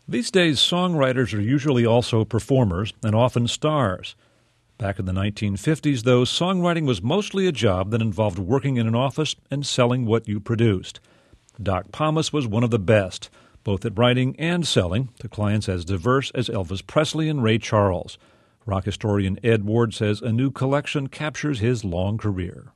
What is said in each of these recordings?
These days, songwriters are usually also performers and often stars. Back in the 1950s, though, songwriting was mostly a job that involved working in an office and selling what you produced. Doc Pomus was one of the best, both at writing and selling to clients as diverse as Elvis Presley and Ray Charles. Rock historian Ed Ward says a new collection captures his long career.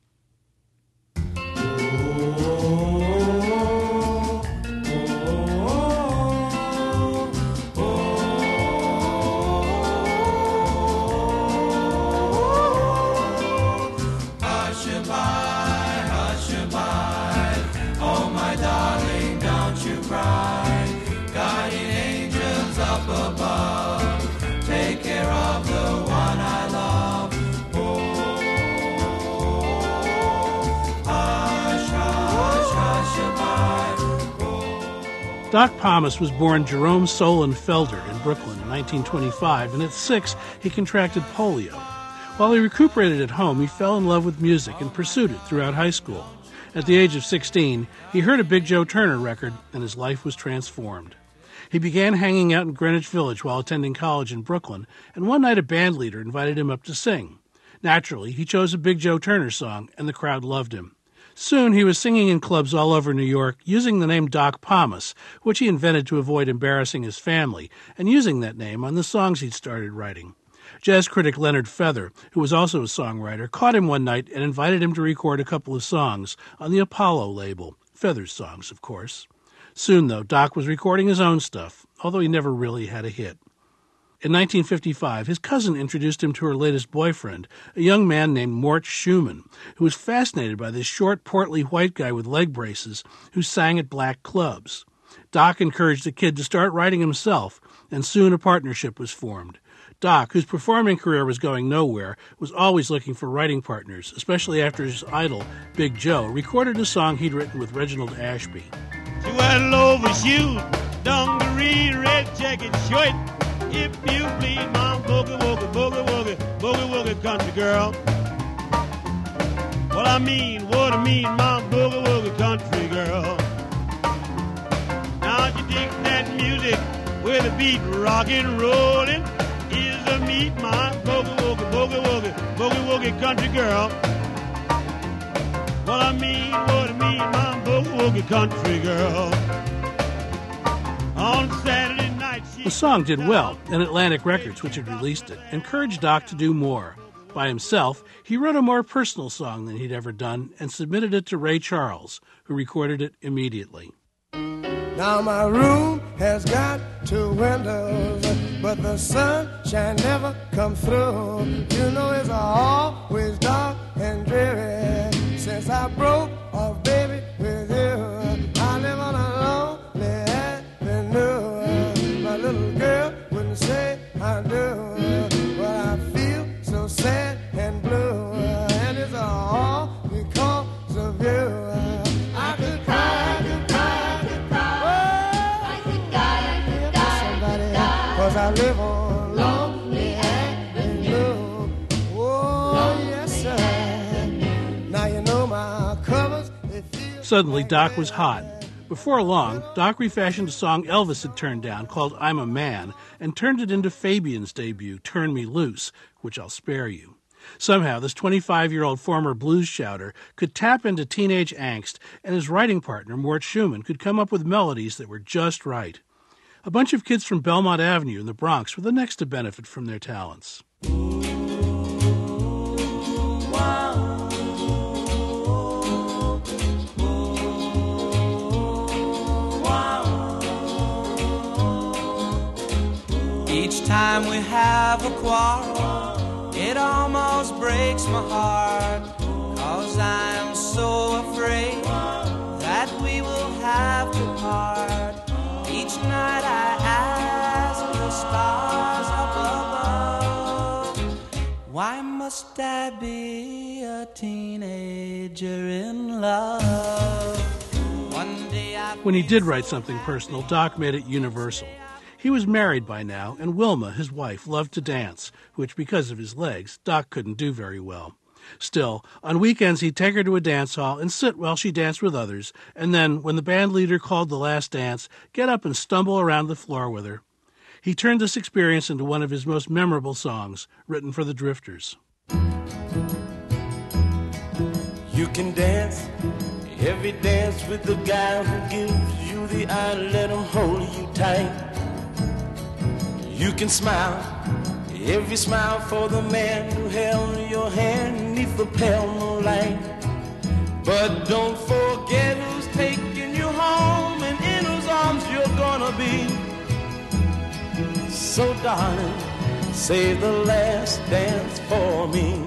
Doc Pomus was born Jerome Solon Felder in Brooklyn in 1925, and at 6, he contracted polio. While he recuperated at home, he fell in love with music and pursued it throughout high school. At the age of 16, he heard a Big Joe Turner record, and his life was transformed. He began hanging out in Greenwich Village while attending college in Brooklyn, and one night a band leader invited him up to sing. Naturally, he chose a Big Joe Turner song, and the crowd loved him. Soon he was singing in clubs all over New York using the name Doc Pomus, which he invented to avoid embarrassing his family, and using that name on the songs he'd started writing. Jazz critic Leonard Feather, who was also a songwriter, caught him one night and invited him to record a couple of songs on the Apollo label. Feather's songs, of course. Soon, though, Doc was recording his own stuff, although he never really had a hit. In 1955, his cousin introduced him to her latest boyfriend, a young man named Mort Schumann, who was fascinated by this short, portly white guy with leg braces who sang at black clubs. Doc encouraged the kid to start writing himself, and soon a partnership was formed. Doc, whose performing career was going nowhere, was always looking for writing partners, especially after his idol, Big Joe, recorded a song he'd written with Reginald Ashby. She wear low shoes, dungaree, red jacket, shirt. If you please, mom, boogie, woogie, boogie, woogie, boogie, woogie, country girl. What I mean, mom, boogie, woogie, country girl. Now you dig that music with a beat rockin', rollin'. Is the meat, my boogie, woogie, boogie, woogie, boogie, woogie, country girl. What I mean, mom, boogie, woogie, country girl. On Saturday night, the song did well, and Atlantic Records, which had released it, encouraged Doc to do more. By himself, he wrote a more personal song than he'd ever done and submitted it to Ray Charles, who recorded it immediately. Now my room has got 2 windows, but the sunshine never come through. You know it's always dark and dreary since I broke off, baby, with you. I live on a lonely avenue. My little girl wouldn't say I do, but I feel so sad and blue, and it's all because of you. I could cry, I could cry, I could cry. I could die, 'cause I live on lonely avenue. Oh, yes, sir. Now you know my covers, they feel. Suddenly, Doc was hot. Before long, Doc refashioned a song Elvis had turned down called I'm a Man and turned it into Fabian's debut, Turn Me Loose, which I'll spare you. Somehow, this 25-year-old former blues shouter could tap into teenage angst, and his writing partner, Mort Schumann, could come up with melodies that were just right. A bunch of kids from Belmont Avenue in the Bronx were the next to benefit from their talents. Each time we have a quarrel, it almost breaks my heart, 'cause I'm so afraid that we will have to part. Each night I ask the stars up above, why must I be a teenager in love? One day When he did write something personal, Doc made it universal. He was married by now, and Wilma, his wife, loved to dance, which, because of his legs, Doc couldn't do very well. Still, on weekends he'd take her to a dance hall and sit while she danced with others, and then, when the band leader called the last dance, get up and stumble around the floor with her. He turned this experience into one of his most memorable songs, written for the Drifters. You can dance every dance with the guy who gives you the eye, let him hold you tight. You can smile every smile for the man who held your hand neath the pale moonlight. But don't forget who's taking you home and in whose arms you're gonna be. So darling, save the last dance for me.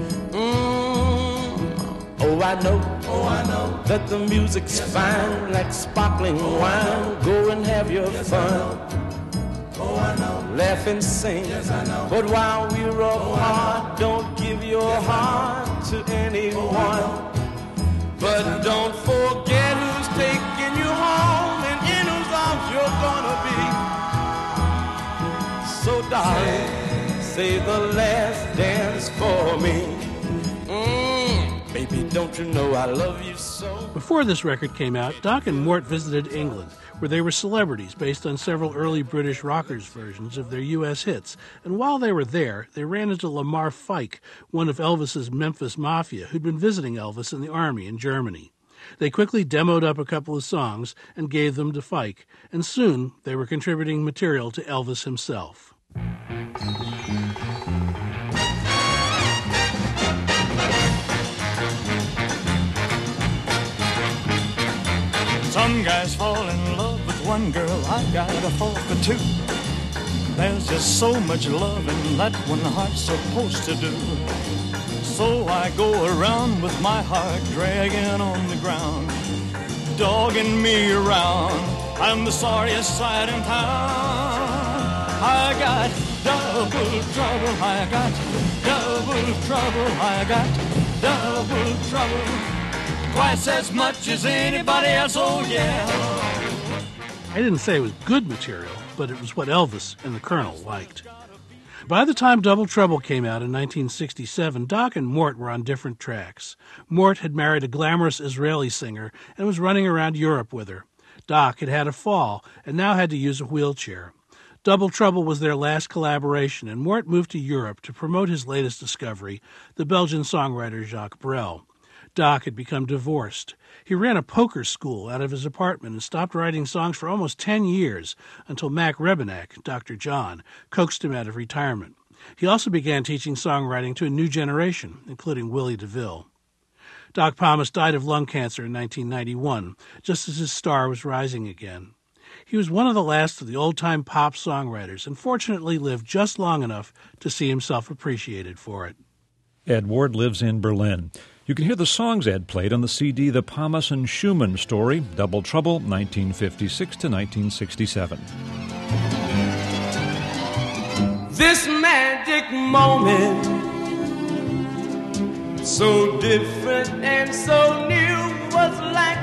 Oh, I know that the music's fine, like sparkling wine. Go and have your fun. Oh, I know. Laugh and sing. Yes, I know. But while we're apart, don't give your heart to anyone. But don't forget who's taking you home and in whose arms you're gonna be. So darling, say the last dance for me. Baby, don't you know I love you so? Before this record came out, Doc and Mort visited England, where they were celebrities based on several early British rockers' versions of their U.S. hits. And while they were there, they ran into Lamar Fike, one of Elvis's Memphis Mafia, who'd been visiting Elvis in the army in Germany. They quickly demoed up a couple of songs and gave them to Fike, and soon they were contributing material to Elvis himself. Some guys fall in love with one girl, I gotta fall for two. There's just so much love in that one heart's supposed to do. So I go around with my heart dragging on the ground, dogging me around. I'm the sorriest sight in town. I got double trouble, I got double trouble, I got double trouble. Twice as much as anybody else, oh yeah. I didn't say it was good material, but it was what Elvis and the Colonel liked. By the time Double Trouble came out in 1967, Doc and Mort were on different tracks. Mort had married a glamorous Israeli singer and was running around Europe with her. Doc had had a fall and now had to use a wheelchair. Double Trouble was their last collaboration, and Mort moved to Europe to promote his latest discovery, the Belgian songwriter Jacques Brel. Doc had become divorced. He ran a poker school out of his apartment and stopped writing songs for almost 10 years until Mac Rebennack, Dr. John, coaxed him out of retirement. He also began teaching songwriting to a new generation, including Willie DeVille. Doc Pomus died of lung cancer in 1991, just as his star was rising again. He was one of the last of the old-time pop songwriters and fortunately lived just long enough to see himself appreciated for it. Ed Ward lives in Berlin. You can hear the songs Ed played on the CD The Pomus and Schumann Story, Double Trouble, 1956 to 1967. This magic moment, so different and so new, was like